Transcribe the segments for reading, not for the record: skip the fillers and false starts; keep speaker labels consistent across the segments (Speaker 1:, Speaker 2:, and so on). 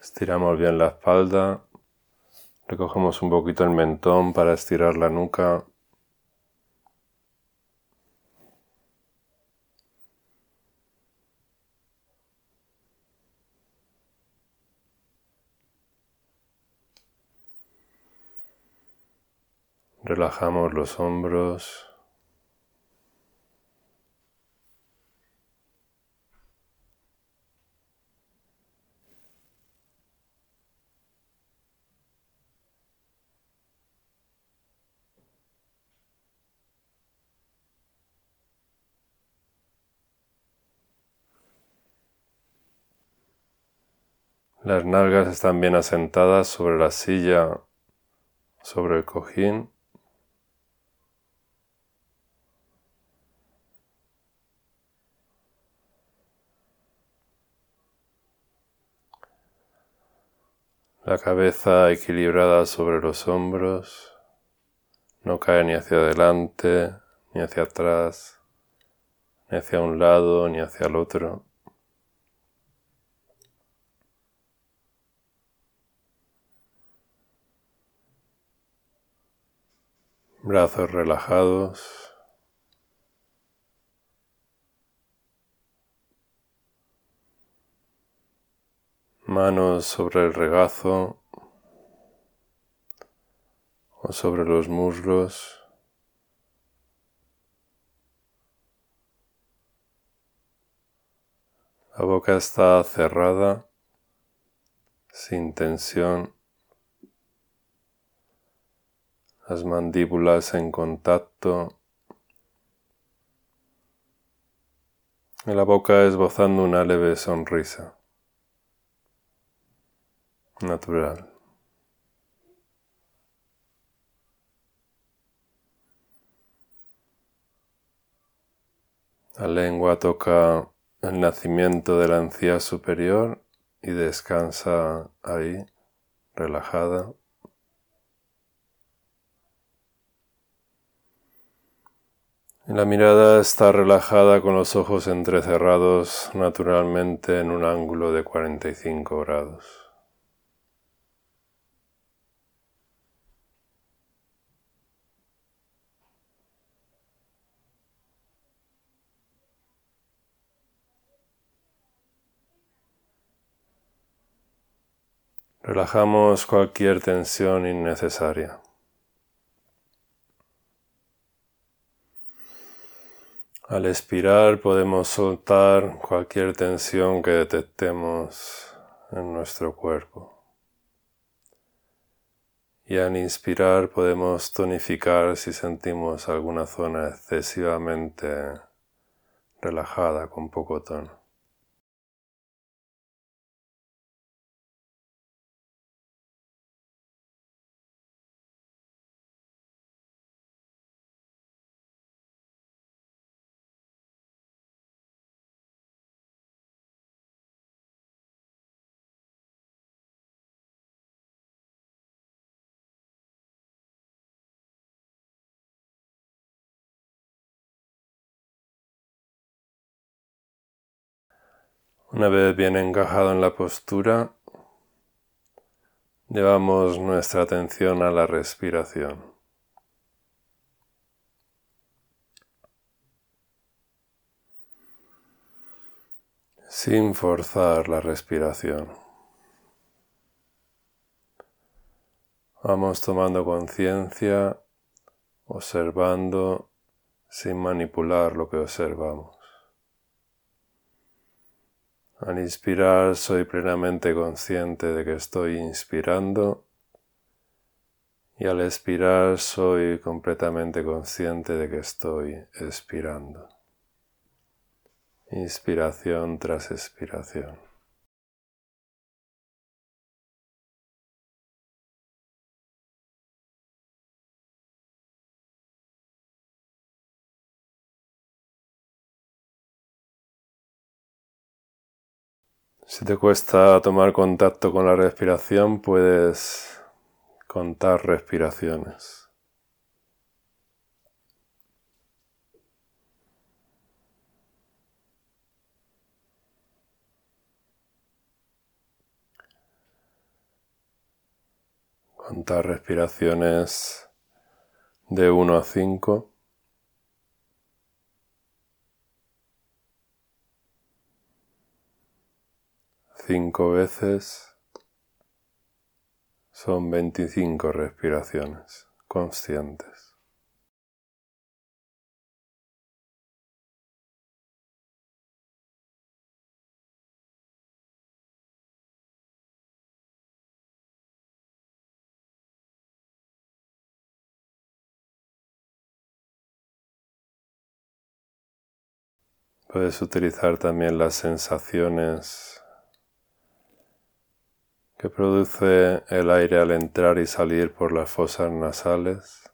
Speaker 1: Estiramos bien la espalda, recogemos un poquito el mentón para estirar la nuca. Relajamos los hombros. Las nalgas están bien asentadas sobre la silla, sobre el cojín. La cabeza equilibrada sobre los hombros, no cae ni hacia adelante, ni hacia atrás, ni hacia un lado, ni hacia el otro. Brazos relajados. Manos sobre el regazo o sobre los muslos. La boca está cerrada, sin tensión. Las mandíbulas en contacto. Y la boca esbozando una leve sonrisa natural. La lengua toca el nacimiento de la encía superior y descansa ahí, relajada. Y la mirada está relajada con los ojos entrecerrados naturalmente en un ángulo de 45 grados. Relajamos cualquier tensión innecesaria. Al expirar podemos soltar cualquier tensión que detectemos en nuestro cuerpo. Y al inspirar podemos tonificar si sentimos alguna zona excesivamente relajada con poco tono. Una vez bien encajado en la postura, llevamos nuestra atención a la respiración. Sin forzar la respiración. Vamos tomando conciencia, observando, sin manipular lo que observamos. Al inspirar soy plenamente consciente de que estoy inspirando y al expirar soy completamente consciente de que estoy expirando. Inspiración tras expiración. Si te cuesta tomar contacto con la respiración, puedes contar respiraciones. Contar respiraciones de 1 a 5. Cinco veces son 25 respiraciones conscientes. Puedes utilizar también las sensaciones que produce el aire al entrar y salir por las fosas nasales.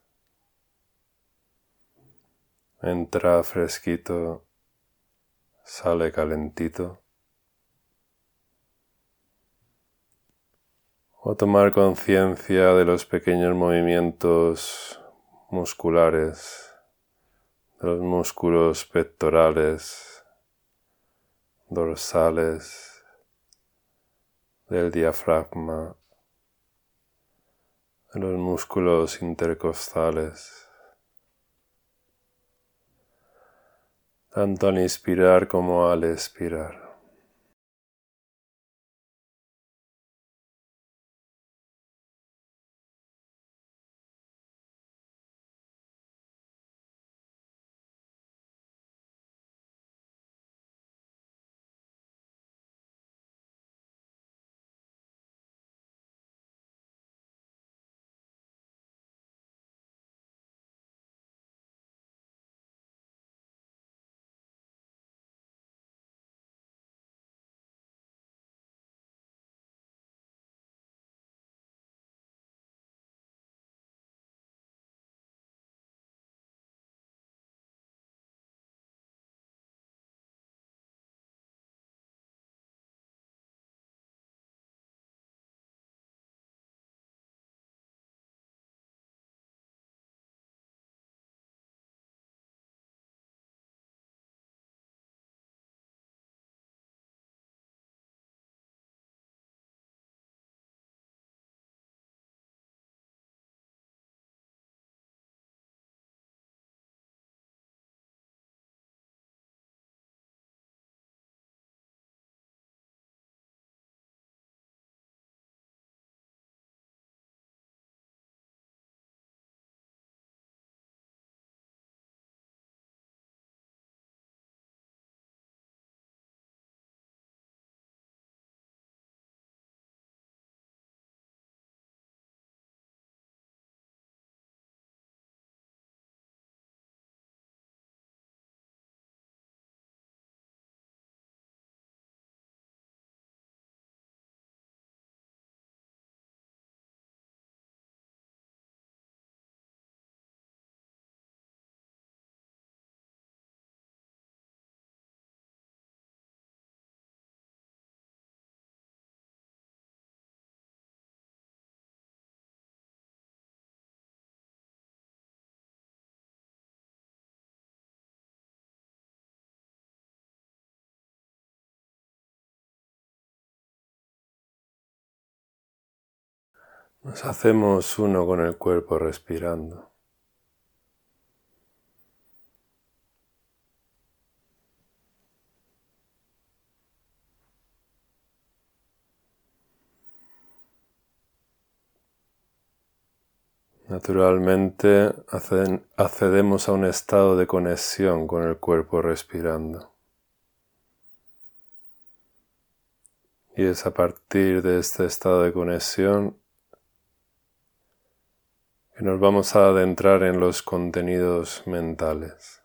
Speaker 1: Entra fresquito, sale calentito. O tomar conciencia de los pequeños movimientos musculares, de los músculos pectorales, dorsales, del diafragma, de los músculos intercostales. Tanto al inspirar como al expirar. Nos hacemos uno con el cuerpo respirando. Naturalmente accedemos a un estado de conexión con el cuerpo respirando. Y es a partir de este estado de conexión que nos vamos a adentrar en los contenidos mentales.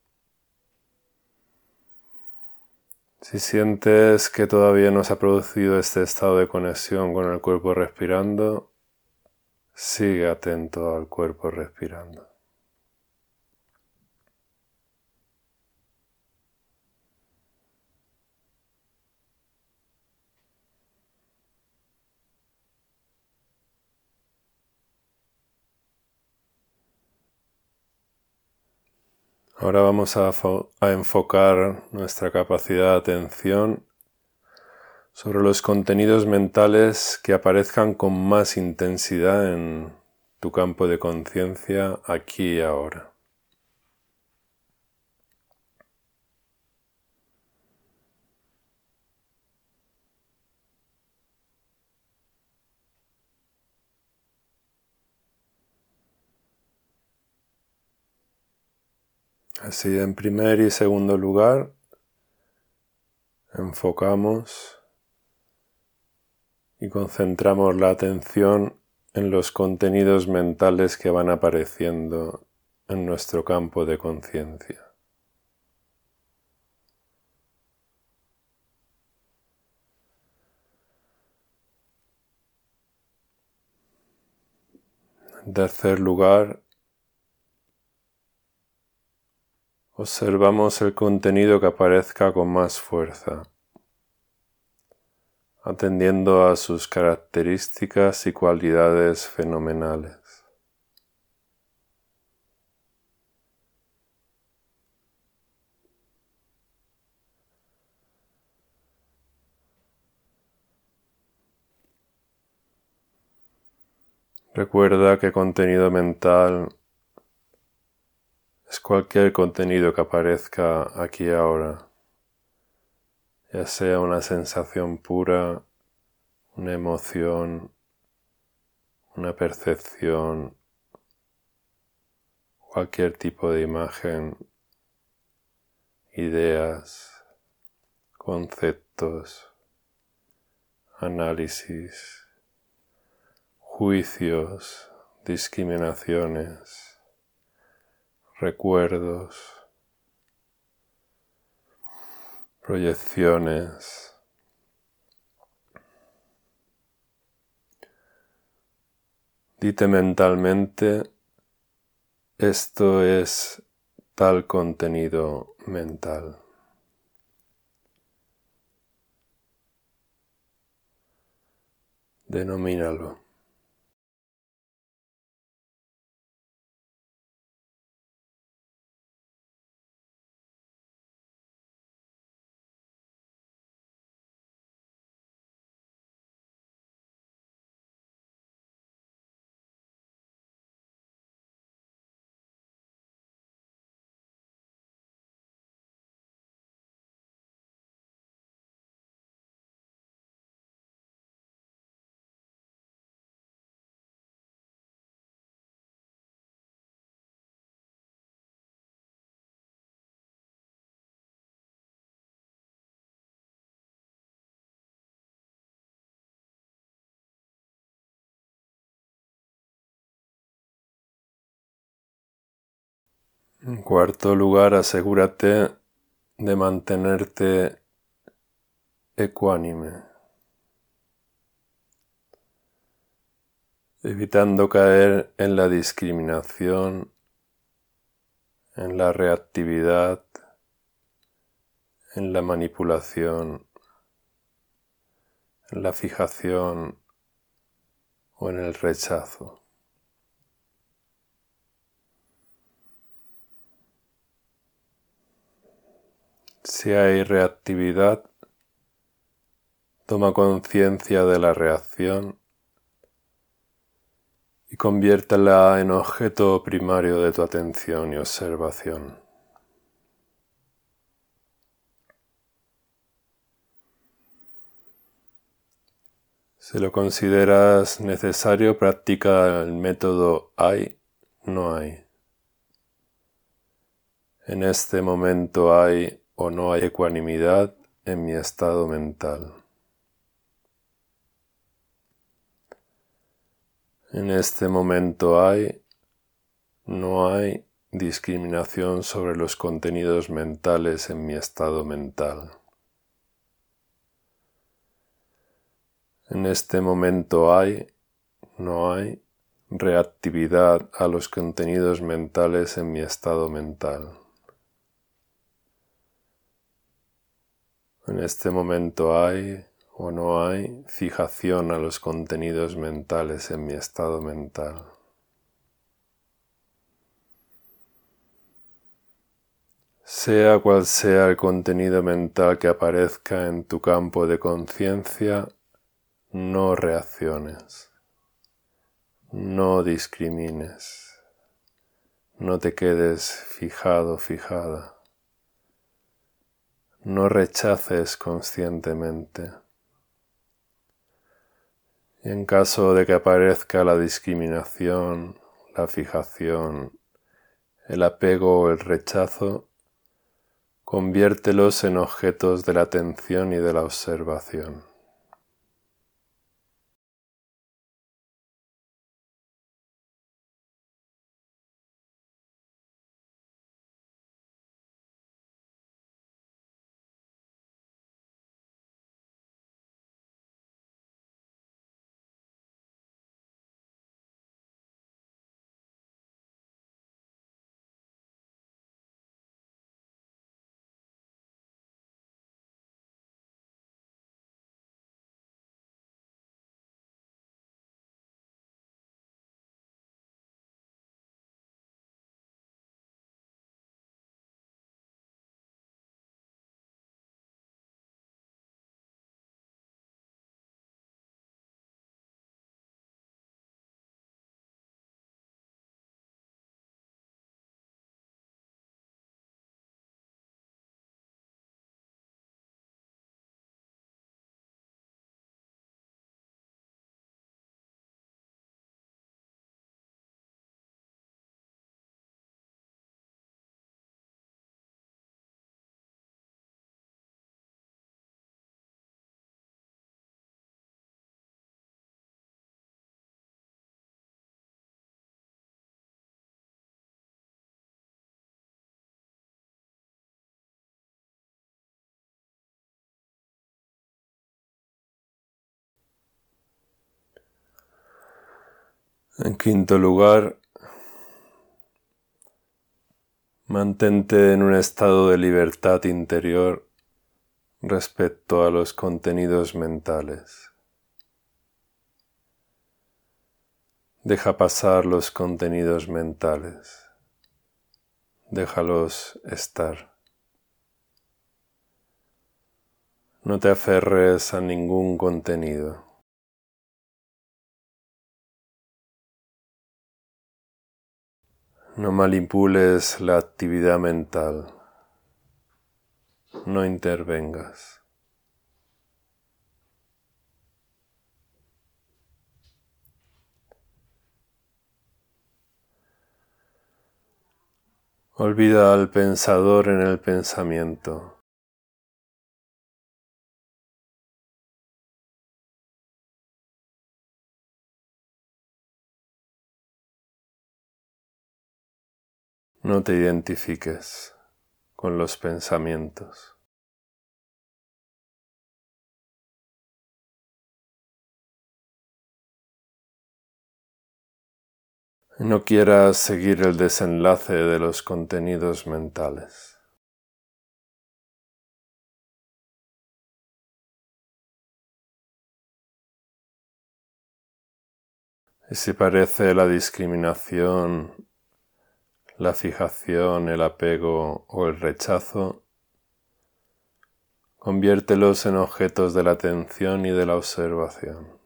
Speaker 1: Si sientes que todavía no se ha producido este estado de conexión con el cuerpo respirando, sigue atento al cuerpo respirando. Ahora vamos a enfocar nuestra capacidad de atención sobre los contenidos mentales que aparezcan con más intensidad en tu campo de conciencia aquí y ahora. Así, en primer y segundo lugar, enfocamos y concentramos la atención en los contenidos mentales que van apareciendo en nuestro campo de conciencia. En tercer lugar, observamos el contenido que aparezca con más fuerza, atendiendo a sus características y cualidades fenomenales. Recuerda que contenido mental es cualquier contenido que aparezca aquí ahora, ya sea una sensación pura, una emoción, una percepción, cualquier tipo de imagen, ideas, conceptos, análisis, juicios, discriminaciones, recuerdos, proyecciones. Dite mentalmente, esto es tal contenido mental. Denomínalo. En cuarto lugar, asegúrate de mantenerte ecuánime, evitando caer en la discriminación, en la reactividad, en la manipulación, en la fijación o en el rechazo. Si hay reactividad, toma conciencia de la reacción y conviértela en objeto primario de tu atención y observación. Si lo consideras necesario, practica el método hay, no hay. En este momento hay o no hay ecuanimidad en mi estado mental. En este momento hay, no hay discriminación sobre los contenidos mentales en mi estado mental. En este momento hay, no hay reactividad a los contenidos mentales en mi estado mental. En este momento hay o no hay fijación a los contenidos mentales en mi estado mental. Sea cual sea el contenido mental que aparezca en tu campo de conciencia, no reacciones, no discrimines, no te quedes fijado, fijada, no rechaces conscientemente. Y en caso de que aparezca la discriminación, la fijación, el apego o el rechazo, conviértelos en objetos de la atención y de la observación. En quinto lugar, mantente en un estado de libertad interior respecto a los contenidos mentales. Deja pasar los contenidos mentales. Déjalos estar. No te aferres a ningún contenido. No manipules la actividad mental. No intervengas. Olvida al pensador en el pensamiento. No te identifiques con los pensamientos. No quieras seguir el desenlace de los contenidos mentales. Y si parece la discriminación, la fijación, el apego o el rechazo, conviértelos en objetos de la atención y de la observación.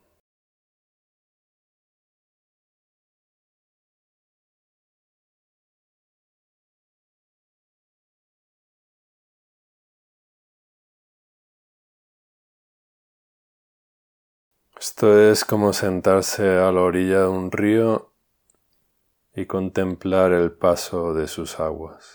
Speaker 1: Esto es como sentarse a la orilla de un río y contemplar el paso de sus aguas.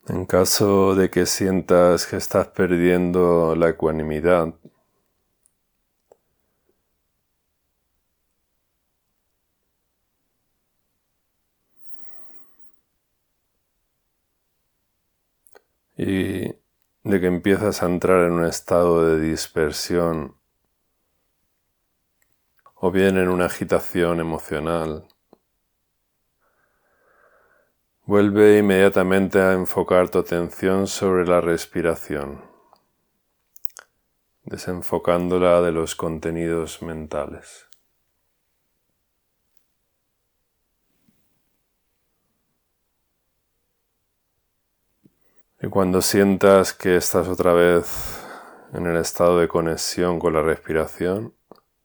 Speaker 1: En caso de que sientas que estás perdiendo la ecuanimidad, y de que empiezas a entrar en un estado de dispersión o bien en una agitación emocional, vuelve inmediatamente a enfocar tu atención sobre la respiración, desenfocándola de los contenidos mentales. Y cuando sientas que estás otra vez en el estado de conexión con la respiración,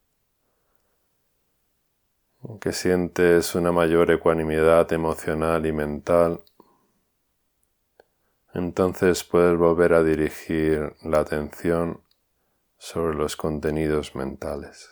Speaker 1: que sientes una mayor ecuanimidad emocional y mental, entonces puedes volver a dirigir la atención sobre los contenidos mentales.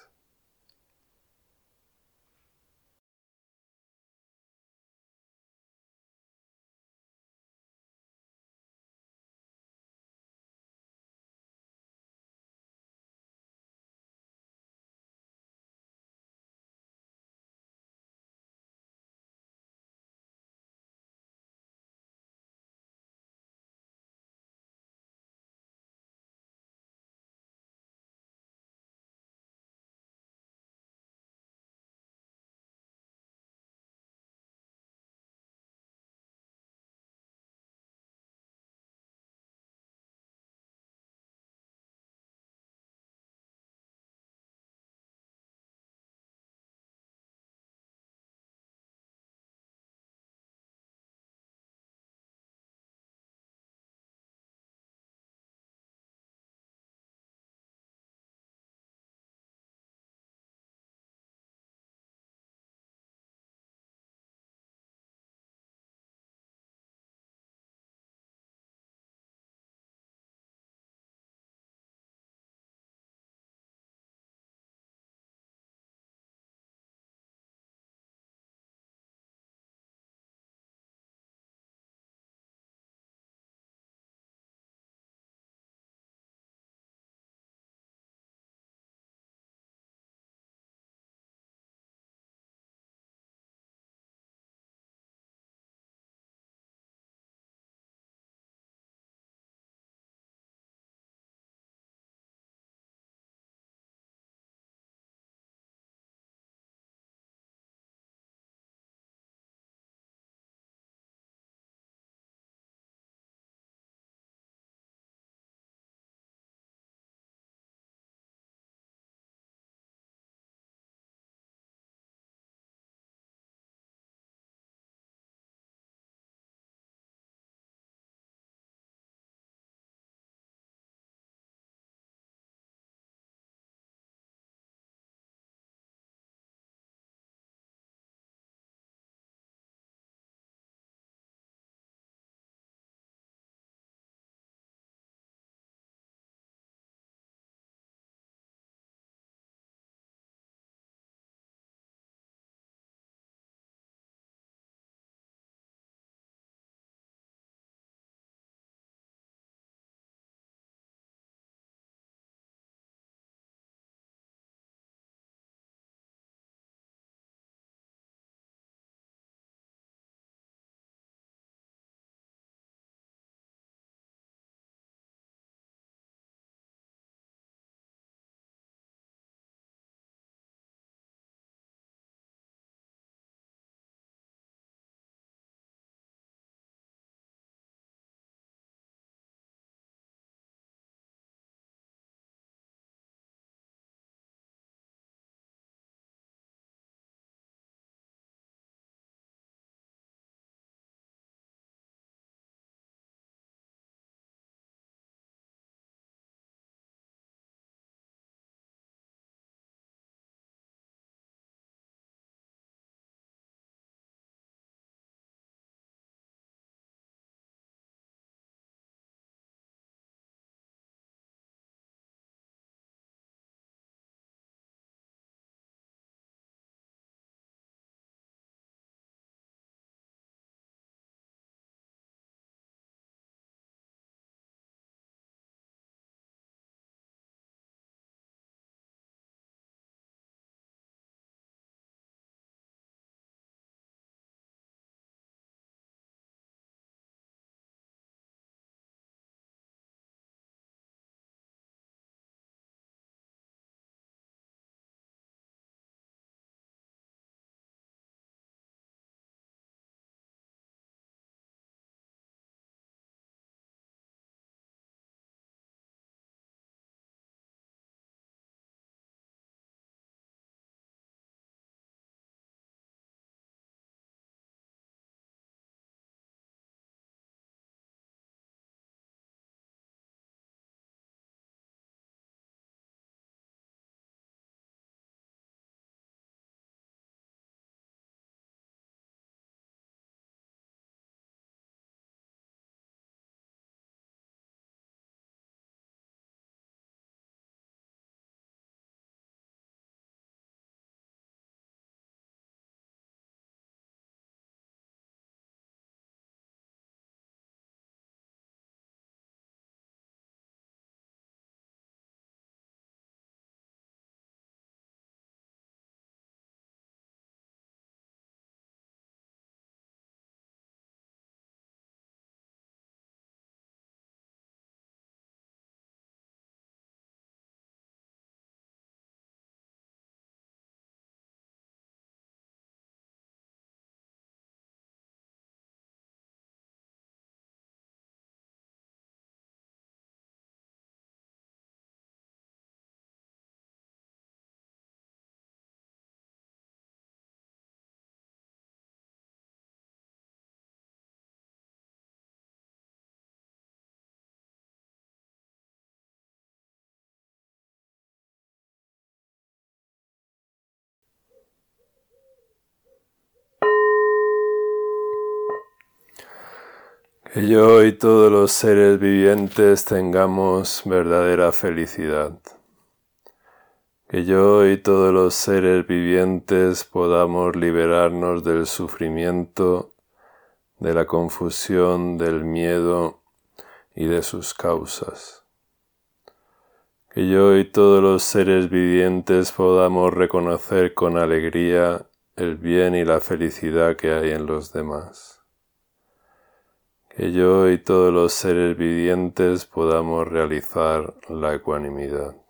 Speaker 1: Que yo y todos los seres vivientes tengamos verdadera felicidad. Que yo y todos los seres vivientes podamos liberarnos del sufrimiento, de la confusión, del miedo y de sus causas. Que yo y todos los seres vivientes podamos reconocer con alegría el bien y la felicidad que hay en los demás. Que yo y todos los seres vivientes podamos realizar la ecuanimidad.